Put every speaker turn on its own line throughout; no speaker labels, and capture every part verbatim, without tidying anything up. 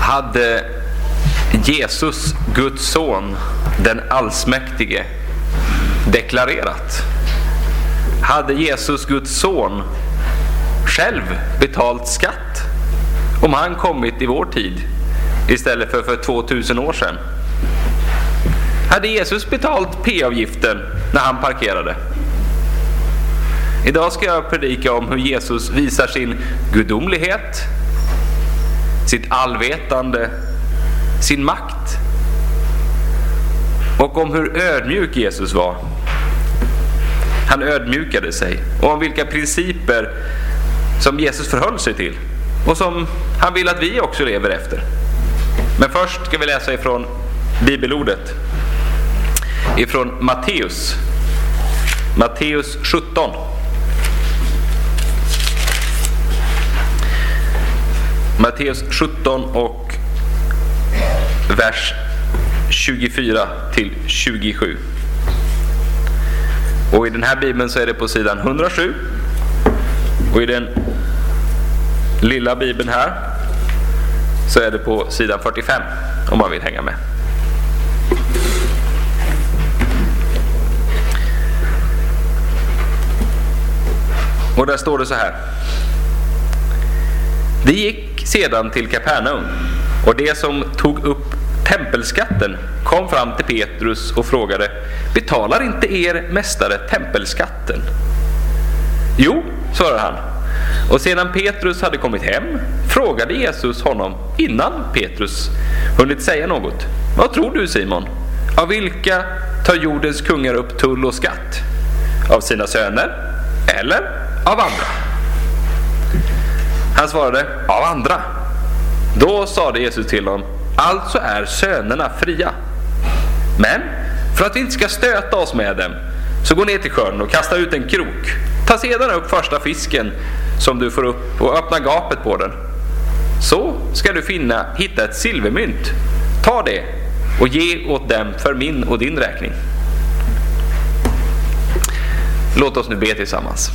hade Jesus, Guds son, den allsmäktige, deklarerat? Hade Jesus, Guds son, själv betalt skatt om han kommit i vår tid istället för för tvåtusen år sedan? Hade Jesus betalt p-avgiften när han parkerade? Idag ska jag predika om hur Jesus visar sin gudomlighet, sitt allvetande, sin makt, och om hur ödmjuk Jesus var. Han ödmjukade sig, och om vilka principer som Jesus förhöll sig till och som han vill att vi också lever efter. Men först ska vi läsa ifrån bibelordet ifrån Matteus Matteus sjutton. Matteus sjutton och vers tjugofyra till tjugosju. Och i den här bibeln så är det på sidan hundrasju. Och i den lilla bibeln här så är det på sidan fyrtiofem, om man vill hänga med. Och där står det så här: det gick sedan till Kapernaum, och det som tog upp tempelskatten kom fram till Petrus och frågade: betalar inte er mästare tempelskatten? Jo, svarade han. Och sedan Petrus hade kommit hem frågade Jesus honom, innan Petrus hunnit säga något: vad tror du, Simon? Av vilka tar jordens kungar upp tull och skatt? Av sina söner eller av andra? Han svarade: av andra. Då sade Jesus till honom: alltså är sönerna fria. Men för att vi inte ska stöta oss med dem, så gå ner till sjön och kasta ut en krok. Ta sedan upp första fisken som du får upp och öppna gapet på den. Så ska du finna, hitta ett silvermynt. Ta det och ge åt dem för min och din räkning. Låt oss nu be tillsammans.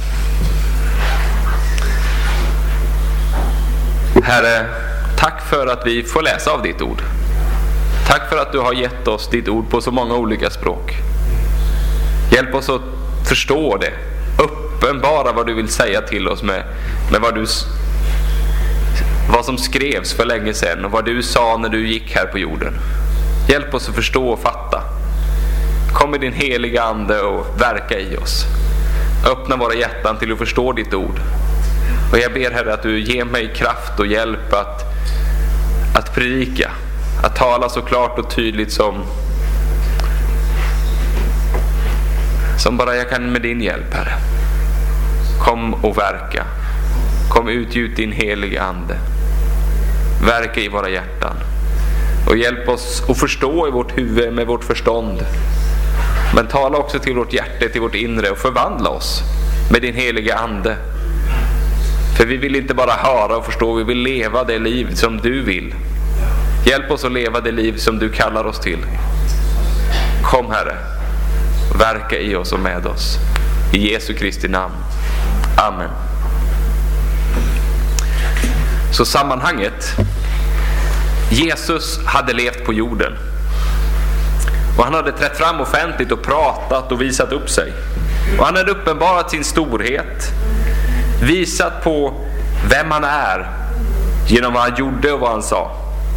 Herre, tack för att vi får läsa av ditt ord. Tack för att du har gett oss ditt ord på så många olika språk. Hjälp oss att förstå det. Uppenbara vad du vill säga till oss med, med vad, du, vad som skrevs för länge sedan och vad du sa när du gick här på jorden. Hjälp oss att förstå och fatta. Kom med din heliga ande och verka i oss. Öppna våra hjärtan till att förstå ditt ord. Och jag ber, Herre, att du ger mig kraft och hjälp att, att predika. Att tala så klart och tydligt som, som bara jag kan med din hjälp, Herre. Kom och verka. Kom ut, ut din heliga ande. Verka i våra hjärtan. Och hjälp oss att förstå i vårt huvud med vårt förstånd. Men tala också till vårt hjärta, till vårt inre, och förvandla oss med din heliga ande. För vi vill inte bara höra och förstå, vi vill leva det liv som du vill. Hjälp oss att leva det liv som du kallar oss till. Kom, Herre, verka i oss och med oss. I Jesu Kristi namn. Amen. Så sammanhanget: Jesus hade levt på jorden. Och han hade trätt fram offentligt och pratat och visat upp sig. Och han hade uppenbarat sin storhet. Visat på vem han är genom vad han gjorde och vad han sa.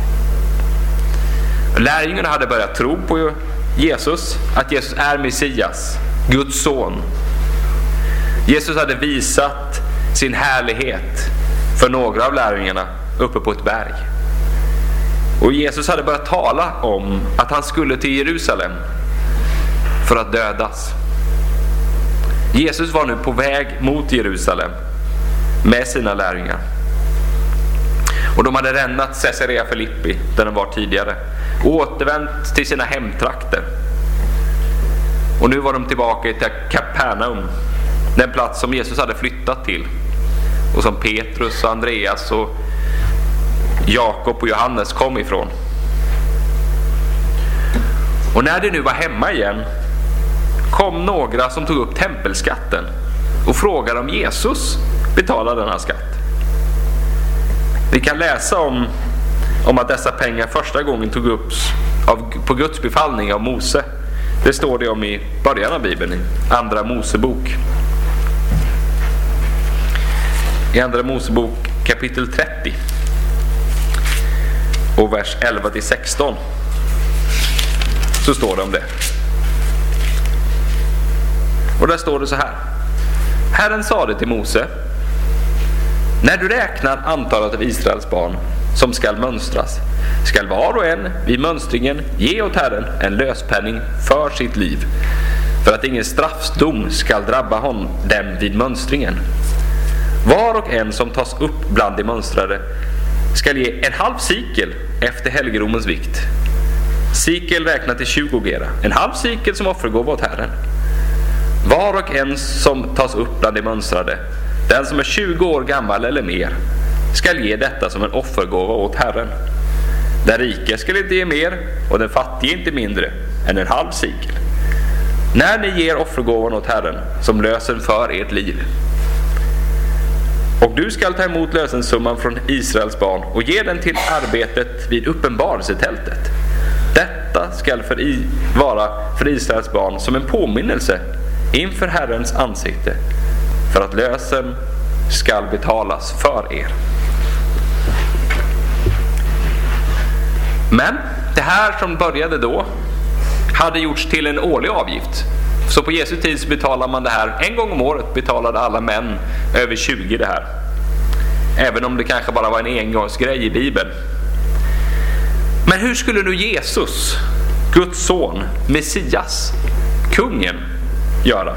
Lärjungarna hade börjat tro på Jesus, att Jesus är Messias, Guds son. Jesus hade visat sin härlighet för några av lärjungarna uppe på ett berg. Och Jesus hade börjat tala om att han skulle till Jerusalem för att dödas. Jesus var nu på väg mot Jerusalem med sina lärjungar. Och de hade lämnat Caesarea Filippi, där de var tidigare, och återvänt till sina hemtrakter. Och nu var de tillbaka till Kapernaum, den plats som Jesus hade flyttat till, och som Petrus och Andreas och Jakob och Johannes kom ifrån. Och när de nu var hemma igen kom några som tog upp tempelskatten och frågade om Jesus betalade denna skatt. Vi kan läsa om, om att dessa pengar första gången tog upp av, på Guds befallning av Mose. Det står det om i början av Bibeln, i Andra Mosebok. I Andra Mosebok kapitel trettio och vers elva till sexton så står det om det. Och där står det så här: Herren sade till Mose: när du räknar antalet av Israels barn som skall mönstras, skall var och en vid mönstringen ge åt Herren en löspenning för sitt liv, för att ingen straffdom skall drabba honom dem vid mönstringen. Var och en som tas upp bland de mönstrade skall ge en halv sikel efter helgeromens vikt. Sikel räknat till tjugo gera, en halv sikel som offergåva åt Herren. Var och en som tas upp bland de mönstrade, den som är tjugo år gammal eller mer, skall ge detta som en offergåva åt Herren. Den rike skall inte ge mer och den fattige inte mindre än en halv sikel, när ni ger offergåvan åt Herren som lösen för ert liv. Och du skall ta emot lösensumman från Israels barn och ge den till arbetet vid uppenbarelsetältet. Detta skall för i, vara för Israels barn som en påminnelse inför Herrens ansikte, för att lösen skall betalas för er. Men det här som började då hade gjorts till en årlig avgift. Så på Jesu tid så betalar man det här en gång om året, betalade alla män över tjugo det här. Även om det kanske bara var en engångsgrej i Bibeln. Men hur skulle nu Jesus, Guds son, Messias, kungen, göra?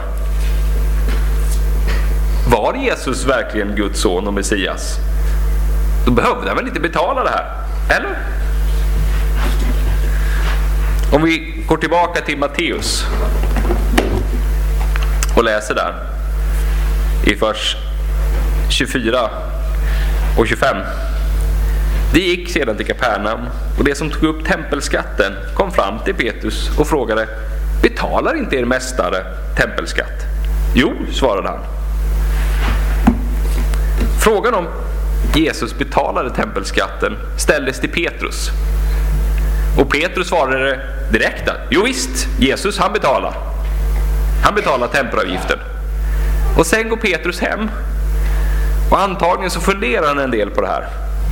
Var Jesus verkligen Guds son och Messias? Då behövde han väl inte betala det här, eller? Om vi går tillbaka till Matteus och läser där i vers tjugofyra och tjugofem. Det gick sedan till Kapernaum, och det som tog upp tempelskatten kom fram till Petrus och frågade: betalar inte er mästare tempelskatt? Jo, svarade han. Frågan om Jesus betalade tempelskatten ställdes till Petrus. Och Petrus svarade direkt att jo visst, Jesus han betalar. Han betalar tempelavgiften. Och sen går Petrus hem. Och antagligen så funderar han en del på det här.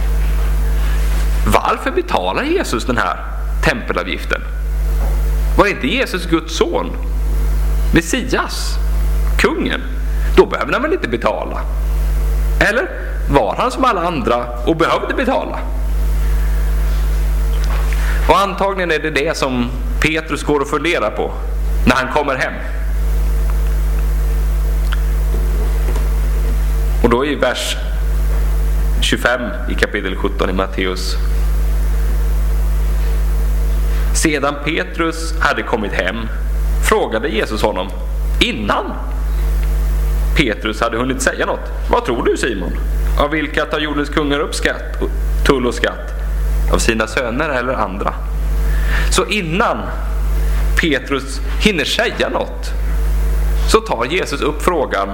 Varför betalar Jesus den här tempelavgiften? Var inte Jesus Guds son? Messias? Kungen? Då behöver han väl inte betala? Eller var han som alla andra och behövde betala? Och antagligen är det det som Petrus går och funderar på när han kommer hem. Och då i vers tjugofem i kapitel sjutton i Matteus. Sedan Petrus hade kommit hem frågade Jesus honom innan Petrus hade hunnit säga något: vad tror du, Simon? Av vilka tar jordens kungar upp skatt, tull och skatt? Av sina söner eller andra? Så innan Petrus hinner säga något så tar Jesus upp frågan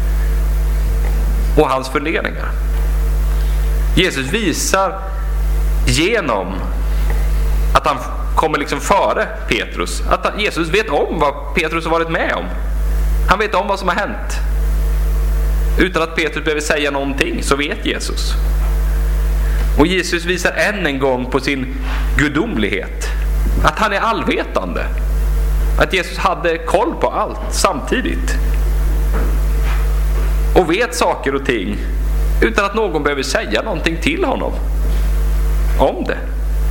och hans funderingar. Jesus visar genom att han kommer liksom före Petrus, att Jesus vet om vad Petrus har varit med om. Han vet om vad som har hänt. Utan att Petrus behöver säga någonting så vet Jesus. Och Jesus visar än en gång på sin gudomlighet, att han är allvetande, att Jesus hade koll på allt samtidigt och vet saker och ting utan att någon behöver säga någonting till honom om det.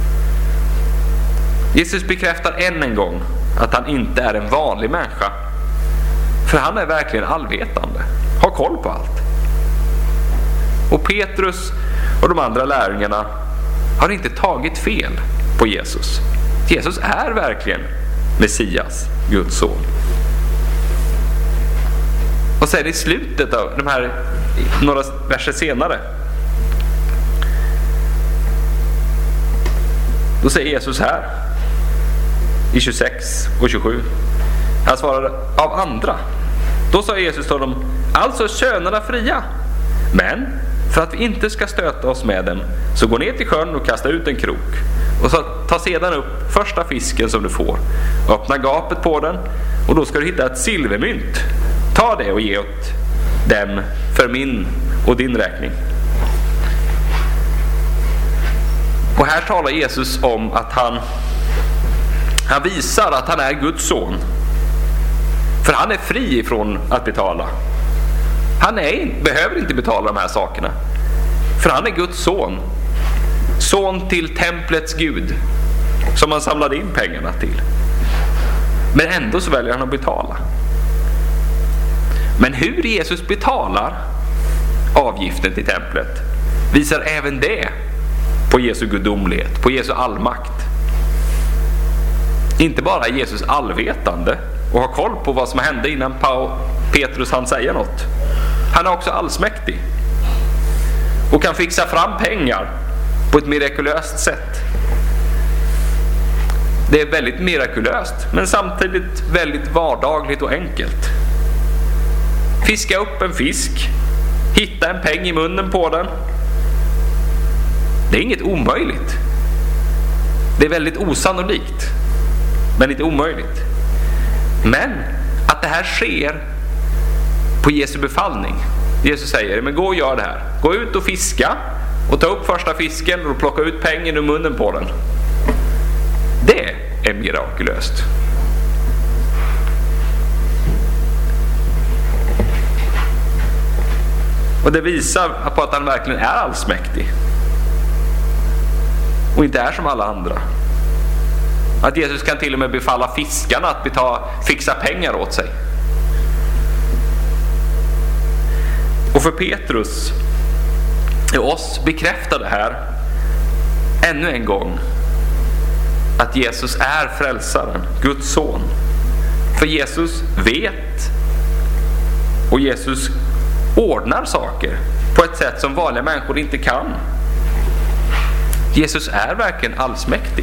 Jesus bekräftar än en gång att han inte är en vanlig människa, för han är verkligen allvetande, har koll på allt. Och Petrus och de andra lärjungarna har inte tagit fel på Jesus. Jesus är verkligen Messias, Guds son. Och sen i slutet av de här, några verser senare, då säger Jesus här i tjugosex och tjugosju. Han svarade: av andra. Då sa Jesus till dem: alltså är sönerna fria, men För att vi inte ska stöta oss med den, så gå ner till sjön och kasta ut en krok. Och så ta sedan upp första fisken som du får. Öppna gapet på den, och då ska du hitta ett silvermynt. Ta det och ge åt dem för min och din räkning. Och här talar Jesus om att han, han visar att han är Guds son. För han är fri ifrån att betala. Han är, behöver inte betala de här sakerna. För han är Guds son. Son till templets Gud, som han samlade in pengarna till. Men ändå så väljer han att betala. Men hur Jesus betalar avgiften till templet visar även det på Jesu gudomlighet, på Jesu allmakt. Inte bara är Jesus allvetande och har koll på vad som hände innan Petrus hann säga något. Han är också allsmäktig och kan fixa fram pengar på ett mirakulöst sätt. Det är väldigt mirakulöst, men samtidigt väldigt vardagligt och enkelt. Fiska upp en fisk, hitta en peng i munnen på den. Det är inget omöjligt. Det är väldigt osannolikt, men inte omöjligt. Men att det här sker på Jesu befallning. Jesus säger, men gå och gör det här. Gå ut och fiska och ta upp första fisken och plocka ut pengen ur munnen på den. Det är mirakulöst. Och det visar på att han verkligen är allsmäktig. Och inte är som alla andra. Att Jesus kan till och med befalla fiskarna att betala, fixa pengar åt sig. Och för Petrus och oss bekräftar det här ännu en gång att Jesus är frälsaren, Guds son. För Jesus vet och Jesus ordnar saker på ett sätt som vanliga människor inte kan. Jesus är verkligen allsmäktig.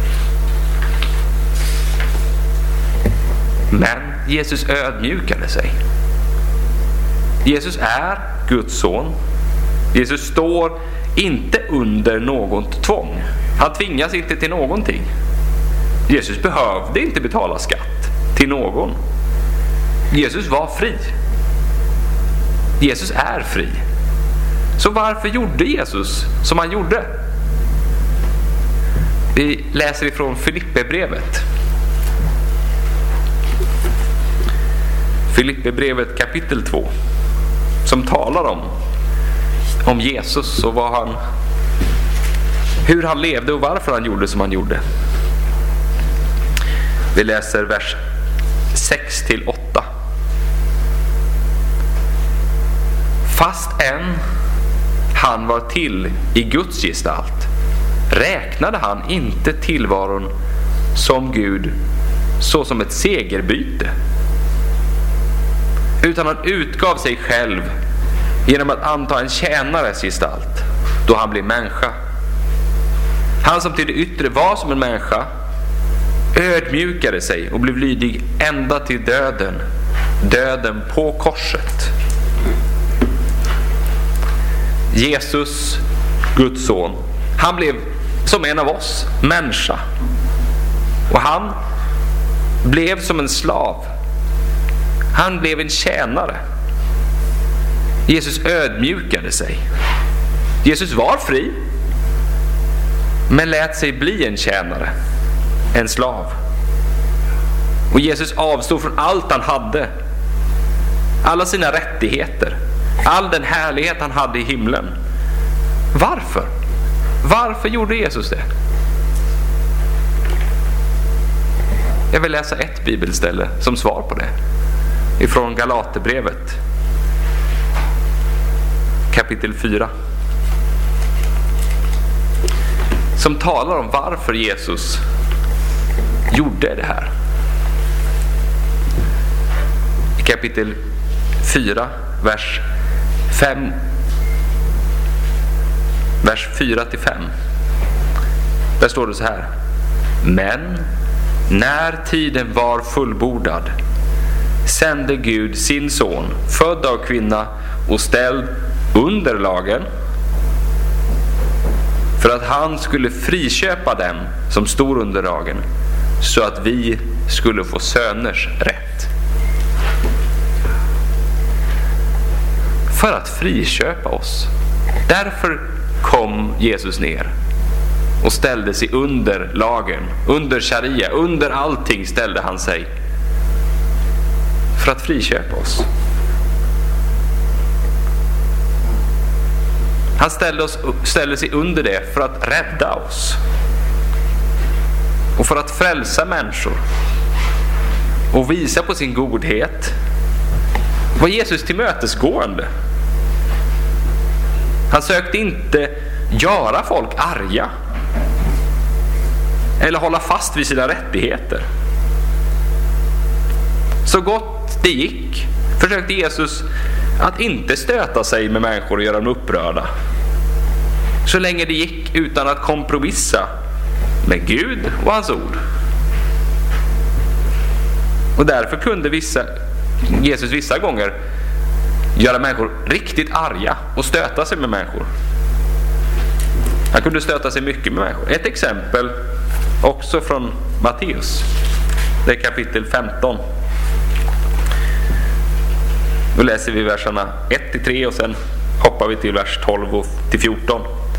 Men Jesus ödmjukade sig. Jesus är Guds son. Jesus står inte under något tvång. Han tvingas inte till någonting. Jesus behövde inte betala skatt till någon. Jesus var fri. Jesus är fri. Så varför gjorde Jesus som han gjorde? Vi läser ifrån Filippebrevet. Filippebrevet kapitel två. Som talar om, om Jesus och vad han, hur han levde och varför han gjorde som han gjorde. Vi läser vers sex till åtta. Fast än han var till i Guds gestalt räknade han inte tillvaron som Gud så som ett segerbyte, utan han utgav sig själv genom att anta en tjänares gestalt då han blev människa. Han som till det yttre var som en människa ödmjukade sig och blev lydig ända till döden, döden på korset. Jesus, Guds son, han blev som en av oss, människa. Och han blev som en slav. Han blev en tjänare. Jesus ödmjukade sig. Jesus var fri, men lät sig bli en tjänare, en slav. Och Jesus avstod från allt han hade, alla sina rättigheter, all den härlighet han hade i himlen. Varför? Varför gjorde Jesus det? Jag vill läsa ett bibelställe som svar på det. Ifrån Galaterbrevet kapitel fyra. Som talar om varför Jesus gjorde det här. I kapitel fyra, vers fem, vers fyra till fem. Där står det så här: men när tiden var fullbordad sände Gud sin son, född av kvinna och ställd under lagen för att han skulle friköpa dem som stod under lagen, så att vi skulle få söners rätt. För att friköpa oss. Därför kom Jesus ner och ställde sig under lagen, under sharia, under allting ställde han sig. För att friköpa oss. Han ställde, oss, ställde sig under det för att rädda oss. Och för att frälsa människor. Och visa på sin godhet. Var Jesus tillmötesgående. Han sökte inte göra folk arga. Eller hålla fast vid sina rättigheter. Så gott det gick försökte Jesus att inte stöta sig med människor och göra dem upprörda. Så länge det gick utan att kompromissa med Gud och hans ord. Och därför kunde vissa, Jesus vissa gånger göra människor riktigt arga och stöta sig med människor. Han kunde stöta sig mycket med människor. Ett exempel också från Matteus. Det är kapitel femton. Då läser vi verserna ett till tre och sen hoppar vi till vers tolv till fjorton.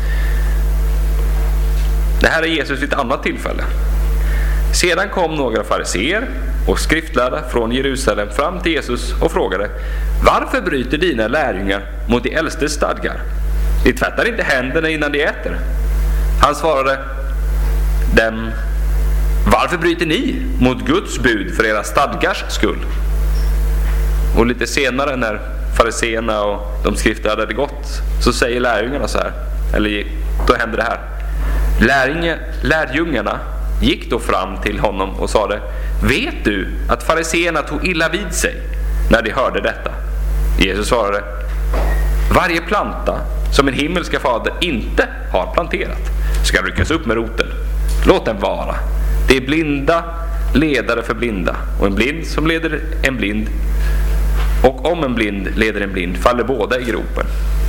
Det här är Jesus vid ett annat tillfälle. Sedan kom några fariseer och skriftlärda från Jerusalem fram till Jesus och frågade: varför bryter dina lärjungar mot de äldstes stadgar? De tvättar inte händerna innan de äter. Han svarade dem: varför bryter ni mot Guds bud för era stadgars skull? Och lite senare när fariseerna och de skriftlärda hade gått, så säger lärjungarna så här, eller då händer det här. Lärjunge, lärjungarna gick då fram till honom och sade: vet du att fariseerna tog illa vid sig när de hörde detta? Jesus svarade: varje planta som en himmelska fader inte har planterat ska ryckas upp med roten. Låt den vara. Det är blinda ledare för blinda, och en blind som leder en blind, och om en blind leder en blind faller båda i gropen.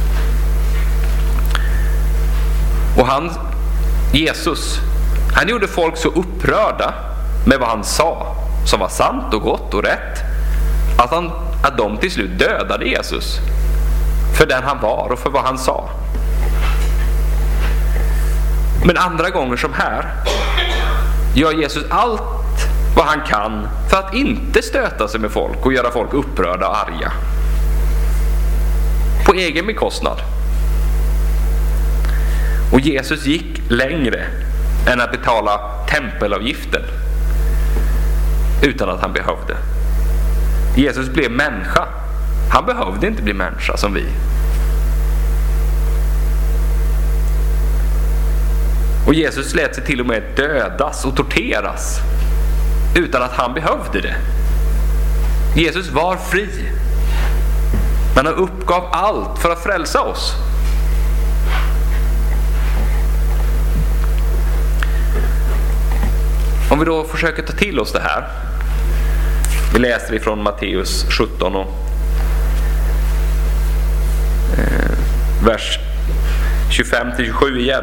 Och han, Jesus, han gjorde folk så upprörda med vad han sa, som var sant och gott och rätt, att, han, att de till slut dödade Jesus för den han var och för vad han sa. Men andra gånger som här gör Jesus allt vad han kan för att inte stöta sig med folk och göra folk upprörda och arga. På egen bekostnad. Och Jesus gick längre än att betala tempelavgiften utan att han behövde. Jesus blev människa. Han behövde inte bli människa som vi. Och Jesus lät sig till och med dödas och torteras utan att han behövde det. Jesus var fri, men han uppgav allt för att frälsa oss. Om vi då försöker ta till oss det här. Vi läser ifrån Matteus sjutton och eh, vers tjugofem till tjugosju igen.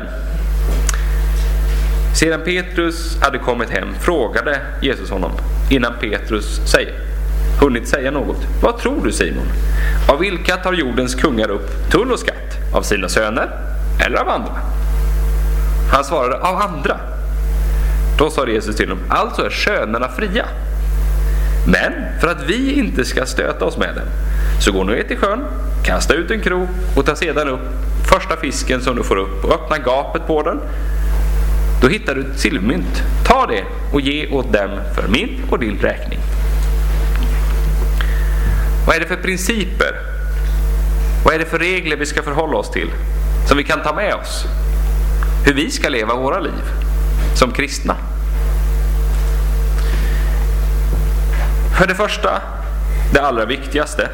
Sedan Petrus hade kommit hem frågade Jesus honom, innan Petrus säger, hunnit säga något: vad tror du, Simon? Av vilka tar jordens kungar upp tull och skatt? Av sina söner eller av andra? Han svarade: av andra. Då sa Jesus till honom: alltså är sönerna fria. Men för att vi inte ska stöta oss med dem, så går nu ner till sjön, kasta ut en krok och ta sedan upp första fisken som du får upp och öppna gapet på den. Då hittar du ett silvermynt. Ta det och ge åt dem för min och din räkning. Vad är det för principer? Vad är det för regler vi ska förhålla oss till, som vi kan ta med oss? Hur vi ska leva våra liv som kristna. För det första, det allra viktigaste: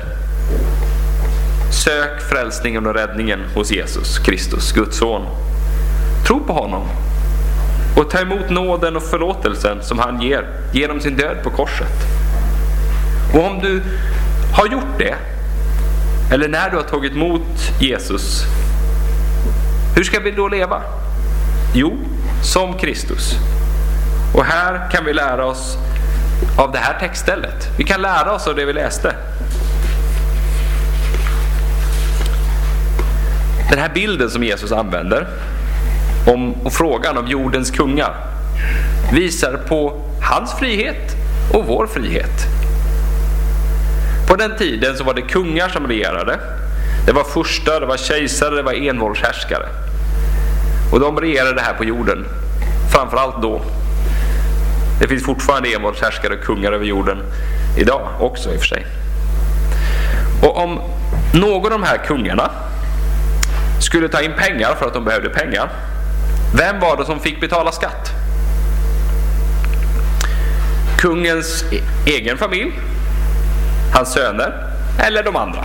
sök frälsningen och räddningen hos Jesus Kristus, Guds son. Tro på honom och ta emot nåden och förlåtelsen som han ger genom sin död på korset. Och om du har gjort det, eller när du har tagit emot Jesus, hur ska vi då leva? Jo, som Kristus. Och här kan vi lära oss av det här textstället. Vi kan lära oss av det vi läste. Den här bilden som Jesus använder om och frågan om jordens kungar visar på hans frihet och vår frihet. På den tiden så var det kungar som regerade. Det var furstar, det var kejsare, det var envåldshärskare. Och de regerade här på jorden. Framförallt då. Det finns fortfarande envåldshärskare och kungar över jorden idag också i och för sig. Och om någon av de här kungarna skulle ta in pengar för att de behövde pengar, vem var det som fick betala skatt? Kungens egen familj, hans söner eller de andra?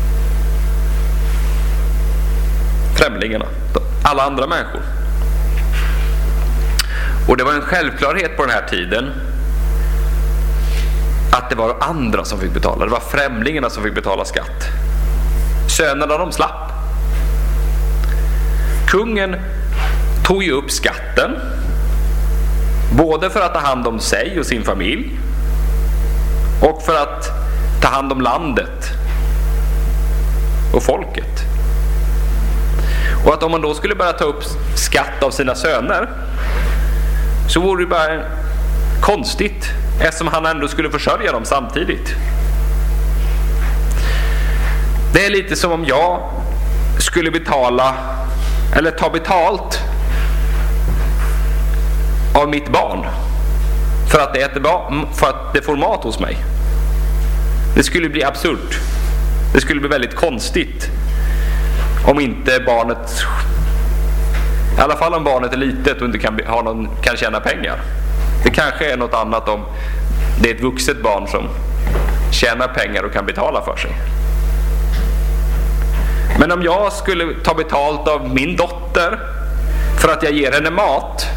Främlingarna, alla andra människor. Och det var en självklarhet på den här tiden att det var andra som fick betala. Det var främlingarna som fick betala skatt. Sönerna, de slapp. Kungen tog ju upp skatten både för att ta hand om sig och sin familj och för att ta hand om landet och folket. Och att om man då skulle börja ta upp skatt av sina söner, så vore det bara konstigt, eftersom han ändå skulle försörja dem samtidigt. Det är lite som om jag skulle betala eller ta betalt av mitt barn för att det äter ba- för att det får mat hos mig. Det skulle bli absurt. Det skulle bli väldigt konstigt om inte barnet, i alla fall om barnet är litet och inte kan, ha någon, kan tjäna pengar. Det kanske är något annat om det är ett vuxet barn som tjänar pengar och kan betala för sig. Men om jag skulle ta betalt av min dotter för att jag ger henne mat,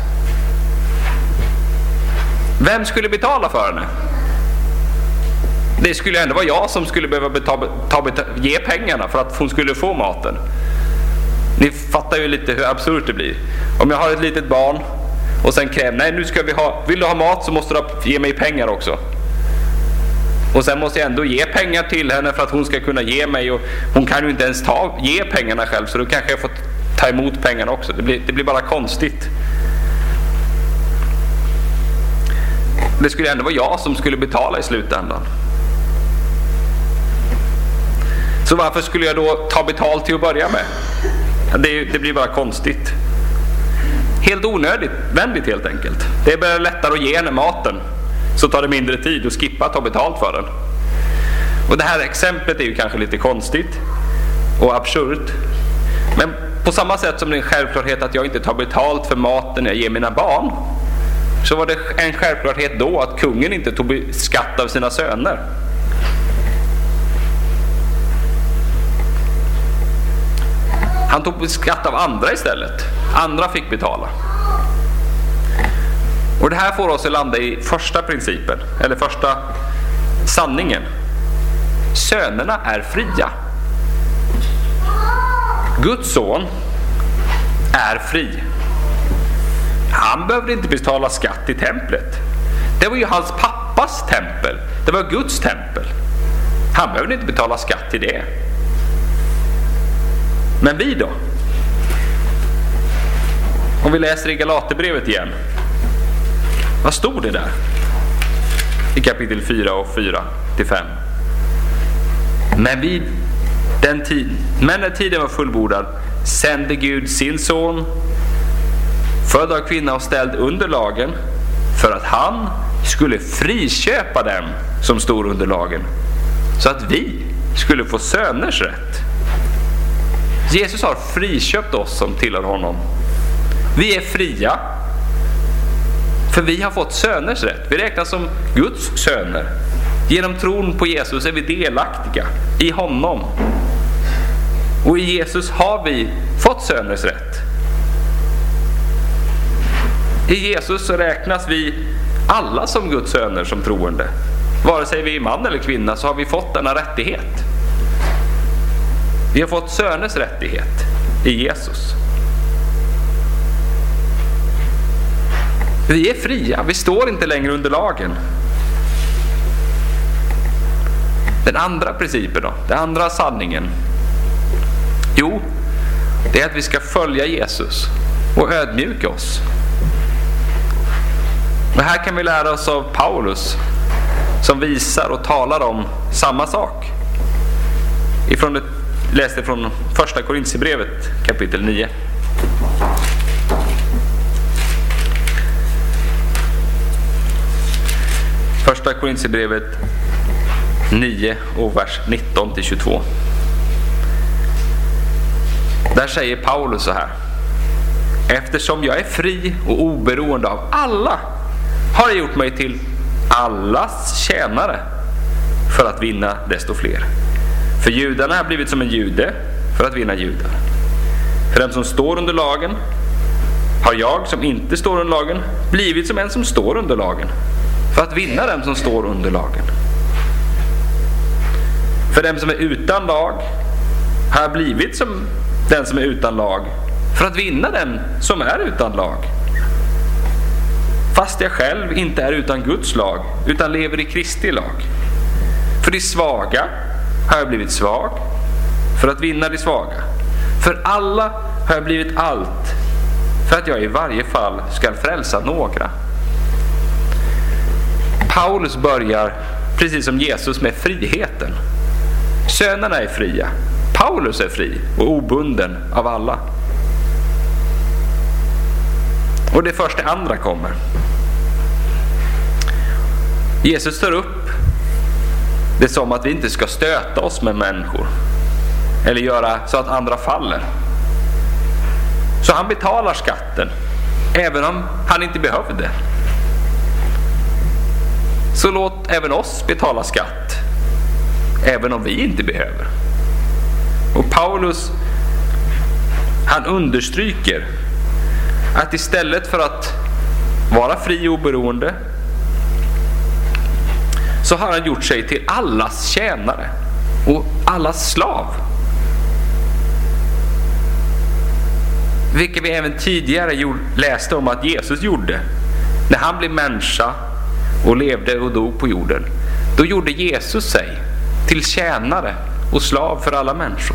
vem skulle betala för henne? Det skulle ändå vara jag som skulle behöva betala, ta, betala, ge pengarna för att hon skulle få maten. Ni fattar ju lite hur absurt det blir. Om jag har ett litet barn och sen kräver, nej nu ska vi ha, vill du ha mat så måste du ge mig pengar också. Och sen måste jag ändå ge pengar till henne för att hon ska kunna ge mig, och hon kan ju inte ens ta, ge pengarna själv, så då kanske jag får ta emot pengarna också. Det blir, det blir bara konstigt. Det skulle ändå vara jag som skulle betala i slutändan. Så varför skulle jag då ta betalt till att börja med? Det, det blir bara konstigt. Helt onödigt, vändigt helt enkelt. Det är bara lättare att ge henne maten, så tar det mindre tid att skippa att ta betalt för den. Och det här exemplet är ju kanske lite konstigt och absurt. Men på samma sätt som det är en självklarhet att jag inte tar betalt för maten jag ger mina barn, så var det en självklarhet då att kungen inte tog skatt av sina söner. Han tog skatt av andra istället. Andra fick betala. Och det här får oss att landa i första principen, eller första sanningen. Sönerna är fria. Guds son är fri. Han behövde inte betala skatt i templet. Det var ju hans pappas tempel. Det var Guds tempel. Han behövde inte betala skatt till det. Men vi då? Om vi läser i Galaterbrevet igen. Vad stod det där? I kapitel fyra och fyra till fem. Men vid den tid, men när tiden var fullbordad sände Gud sin son, född av kvinna och ställd under lagen, för att han skulle friköpa dem som stod under lagen, så att vi skulle få söners rätt. Jesus har friköpt oss som tillhör honom. Vi är fria, för vi har fått söners rätt. Vi räknas som Guds söner. Genom tron på Jesus är vi delaktiga i honom. Och i Jesus har vi fått söners rätt. I Jesus så räknas vi alla som Guds söner som troende. Vare sig vi är man eller kvinna så har vi fått denna rättighet. Vi har fått söners rättighet i Jesus. Vi är fria, vi står inte längre under lagen. Den andra principen då, den andra sanningen. Jo, det är att vi ska följa Jesus och ödmjuka oss. Men här kan vi lära oss av Paulus som visar och talar om samma sak. Ifrån det, läste från första Korinthierbrevet kapitel nio. Första Korinthierbrevet nio och vers nitton till tjugotvå. Där säger Paulus så här: eftersom jag är fri och oberoende av alla har jag gjort mig till allas tjänare för att vinna desto fler. För judarna har blivit som en jude för att vinna judar. För dem som står under lagen har jag som inte står under lagen blivit som en som står under lagen för att vinna dem som står under lagen. För dem som är utan lag har jag blivit som den som är utan lag för att vinna den som är utan lag. Fast jag själv inte är utan Guds lag utan lever i Kristi lag. För de svaga har jag blivit svag för att vinna de svaga. För alla har jag blivit allt för att jag i varje fall ska frälsa några. Paulus börjar precis som Jesus med friheten. Sönerna är fria. Paulus är fri och obunden av alla. Och det första andra kommer. Jesus tar upp det som att vi inte ska stöta oss med människor eller göra så att andra faller. Så han betalar skatten även om han inte behövde. Så låt även oss betala skatt även om vi inte behöver. Och Paulus, han understryker att istället för att vara fri och oberoende så har han gjort sig till allas tjänare och allas slav. Vilket vi även tidigare läste om att Jesus gjorde. När han blev människa och levde och dog på jorden, då gjorde Jesus sig till tjänare och slav för alla människor.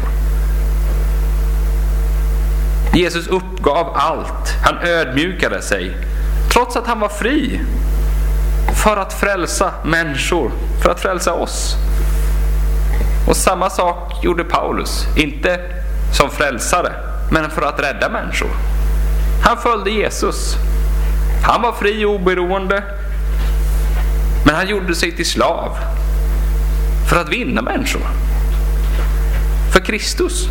Jesus uppgav allt. Han ödmjukade sig trots att han var fri för att frälsa människor, för att frälsa oss. Och samma sak gjorde Paulus, inte som frälsare men för att rädda människor. Han följde Jesus. Han var fri och oberoende, men han gjorde sig till slav för att vinna människor för Kristus.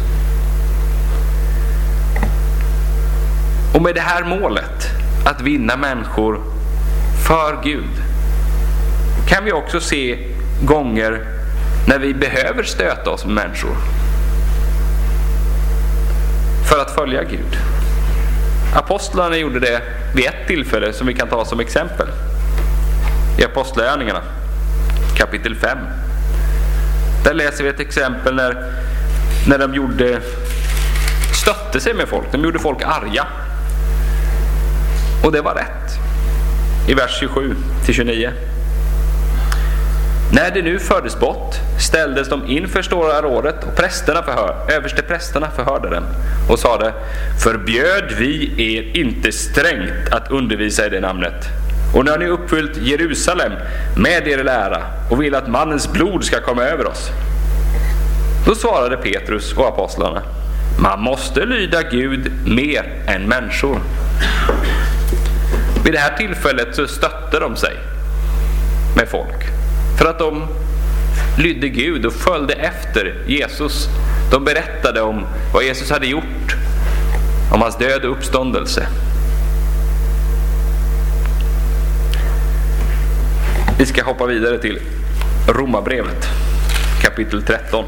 Och med det här målet, att vinna människor för Gud, kan vi också se gånger när vi behöver stöta oss med människor för att följa Gud. Apostlarna gjorde det vid ett tillfälle som vi kan ta som exempel i Apostlagärningarna kapitel fem. Där läser vi ett exempel när, när de gjorde stötte sig med folk. De gjorde folk arga. Och det var rätt. I vers tjugosju till tjugonio. När det nu fördes bort ställdes de inför Stora rådet och prästerna förhör, överste prästerna förhörde dem och sade: förbjöd vi er inte strängt att undervisa i det namnet? Och när ni uppfyllt Jerusalem med er lära och vill att mannens blod ska komma över oss? Då svarade Petrus och apostlarna: man måste lyda Gud mer än människor. Vid det här tillfället så stötte de sig med folk för att de lydde Gud och följde efter Jesus. De berättade om vad Jesus hade gjort, om hans död och uppståndelse. Vi ska hoppa vidare till Romarbrevet kapitel tretton.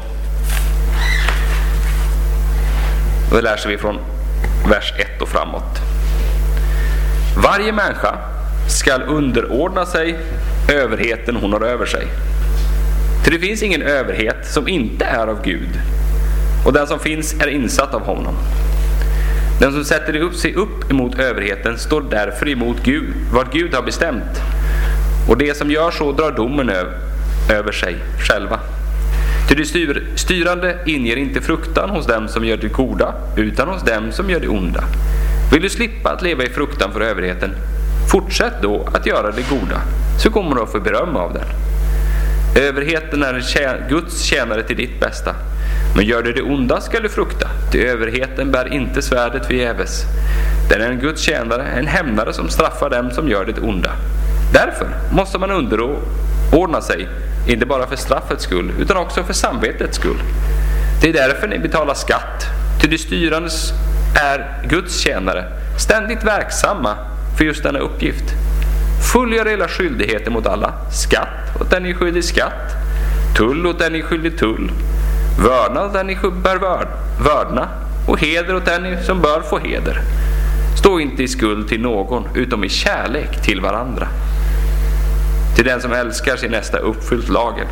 Då läser vi från vers ett och framåt. Varje människa skall underordna sig överheten hon har över sig. För det finns ingen överhet som inte är av Gud. och den som finns är insatt av honom. Den som sätter upp sig upp emot överheten står därför emot Gud, vad Gud har bestämt. Och det som gör så drar domen över sig själva. Till det styr, styrande inger inte fruktan hos dem som gör det goda, utan hos dem som gör det onda. Vill du slippa att leva i fruktan för överheten, fortsätt då att göra det goda, så kommer du att få beröm av den. Överheten är en tjän- Guds tjänare till ditt bästa. Men gör du det onda ska du frukta, till överheten bär inte svärdet förgäves. Den är en Guds tjänare, en hämnare som straffar dem som gör det onda. Därför måste man underordna sig, inte bara för straffets skull, utan också för samvetets skull. Det är därför ni betalar skatt, till de styrandes är Guds tjänare, ständigt verksamma för just denna uppgift. Fullgör era skyldigheter mot alla, skatt åt den ni är skyldig skatt, tull åt den ni är skyldig tull, vördnad åt den ni bör vörd, vördna, och heder åt den ni som bör få heder. Stå inte i skuld till någon, utom i kärlek till varandra. Till den som älskar sin nästa uppfyllt lagen.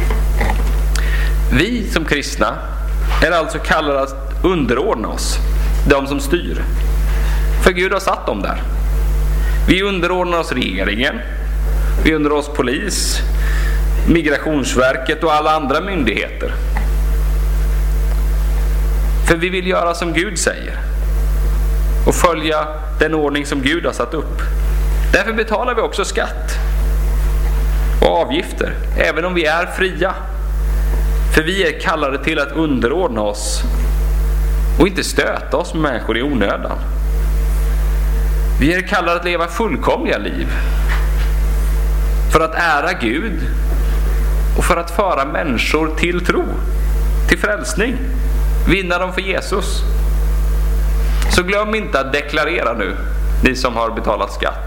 Vi som kristna är alltså kallade att underordna oss de som styr. För Gud har satt dem där. Vi underordnar oss regeringen, vi underordnar oss polis, Migrationsverket och alla andra myndigheter. För vi vill göra som Gud säger och följa den ordning som Gud har satt upp. Därför betalar vi också skatt och avgifter, även om vi är fria. För vi är kallade till att underordna oss och inte stöta oss med människor i onödan. Vi är kallade att leva fullkomliga liv för att ära Gud och för att föra människor till tro, till frälsning, vinna dem för Jesus. Så glöm inte att deklarera nu, ni som har betalat skatt.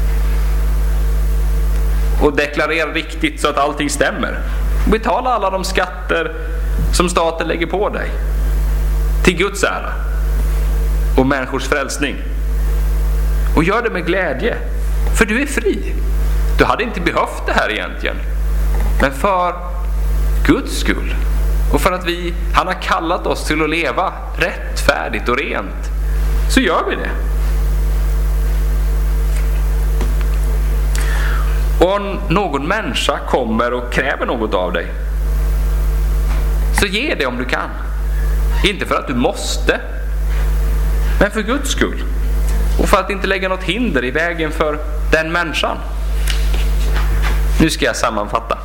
Och deklarera riktigt så att allting stämmer. Betala alla de skatter som staten lägger på dig, till Guds ära och människors frälsning. Och gör det med glädje, för du är fri. Du hade inte behövt det här egentligen, men för Guds skull och för att vi, han har kallat oss till att leva rättfärdigt och rent, så gör vi det. Och om någon människa kommer och kräver något av dig, så ge det om du kan. Inte för att du måste, men för Guds skull. Och för att inte lägga något hinder i vägen för den människan. Nu ska jag sammanfatta.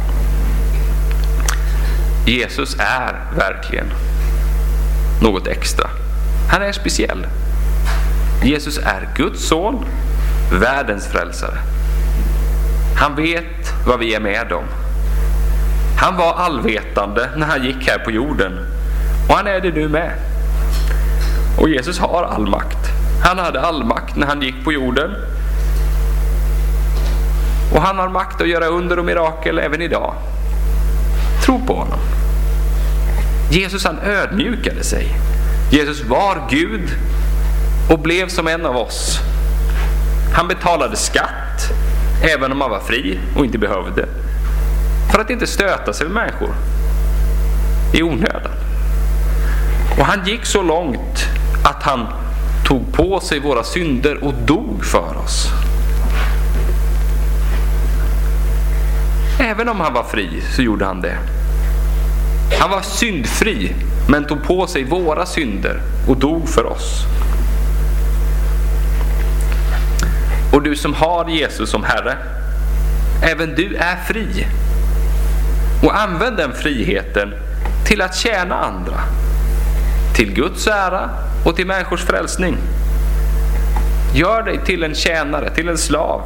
Jesus är verkligen något extra. Han är speciell. Jesus är Guds son, världens frälsare. Han vet vad vi är med om. Han var allvetande när han gick här på jorden. Och han är det nu med. Och Jesus har all makt. Han hade all makt när han gick på jorden. Och han har makt att göra under och mirakel även idag. Tro på honom. Jesus, han ödmjukade sig. Jesus var Gud och blev som en av oss. Han betalade skatt även om han var fri och inte behövde. För att inte stöta sig med människor i onödan. Och han gick så långt att han tog på sig våra synder och dog för oss. Även om han var fri så gjorde han det. Han var syndfri men tog på sig våra synder och dog för oss. Och du som har Jesus som Herre, även du är fri. Och använd den friheten till att tjäna andra. Till Guds ära och till människors frälsning. Gör dig till en tjänare, till en slav.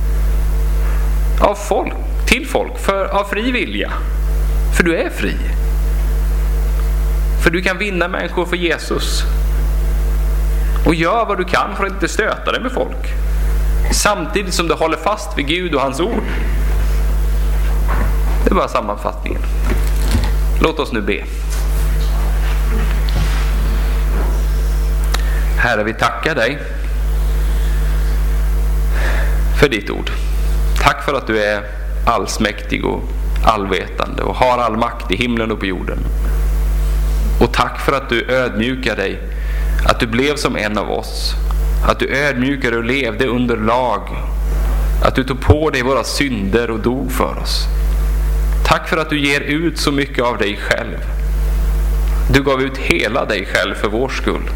Av folk, till folk, för, av fri vilja. För du är fri. För du kan vinna människor för Jesus. Och gör vad du kan för att inte stöta dig med folk. Samtidigt som du håller fast vid Gud och hans ord. Det är bara sammanfattningen. Låt oss nu be. Herre, vi tackar dig för ditt ord. Tack för att du är allsmäktig och allvetande och har all makt i himlen och på jorden. Och tack för att du ödmjukar dig, att du blev som en av oss, att du ödmjukade och levde under lag, att du tog på dig våra synder och dog för oss. Tack för att du ger ut så mycket av dig själv. Du gav ut hela dig själv för vår skull.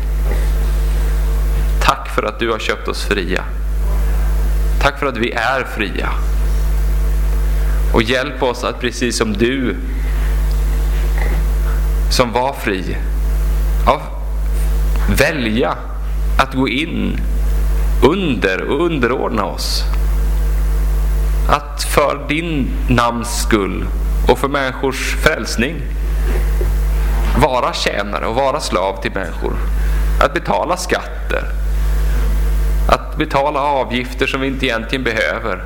Tack för att du har köpt oss fria. Tack för att vi är fria. Och hjälp oss att precis som du som var fri, ja, välja att gå in under och underordna oss. Att för din namns skull och för människors frälsning vara tjänare och vara slav till människor. Att betala skatter. Att betala avgifter som vi inte egentligen behöver.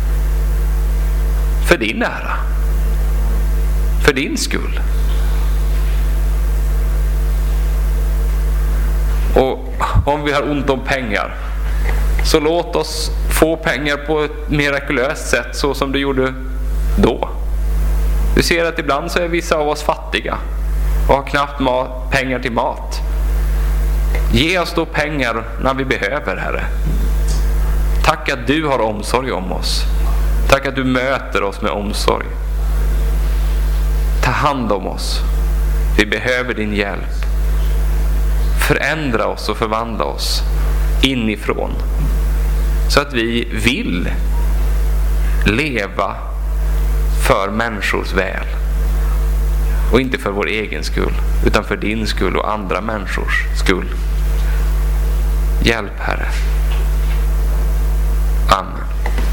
För din ära. För din skull. Och om vi har ont om pengar, så låt oss få pengar på ett mirakulöst sätt, så som du gjorde då. Du ser att ibland så är vissa av oss fattiga och har knappt mat, pengar till mat. Ge oss då pengar när vi behöver, Herre. Tack att du har omsorg om oss. Tack att du möter oss med omsorg. Ta hand om oss. Vi behöver din hjälp. Förändra oss och förvandla oss inifrån, så att vi vill leva för människors väl. Och inte för vår egen skull, utan för din skull och andra människors skull. Hjälp, Herre. Amen.